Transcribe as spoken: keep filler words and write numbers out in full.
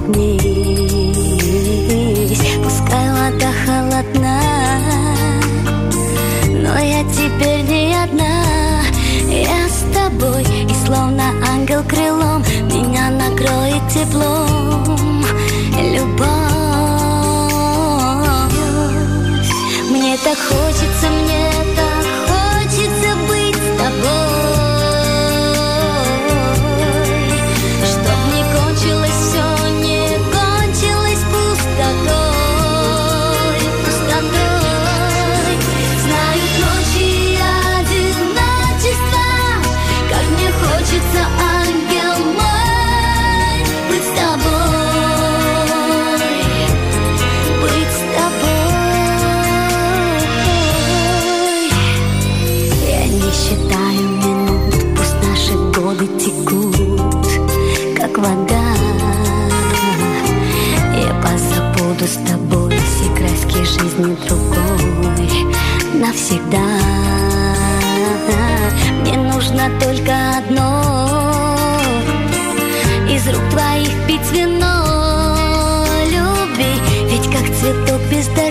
улыбнись. Пускай вода холодна, но я теперь не одна. Я с тобой, и словно ангел крылом меня накроет теплом любовь. Мне так хочется, мне так хочется быть с тобой, чтоб не кончилось все, не кончилось пустотой, пустотой. Знают ночи и одиночество, как мне хочется, ангел мой, быть с тобой, быть с тобой. Я не считаю минут, пусть наши годы текут, как вода. Я позабуду с тобой все краски жизни другой навсегда. Мне нужно только одно: из рук твоих пить вино любви. Ведь как цветок без дождя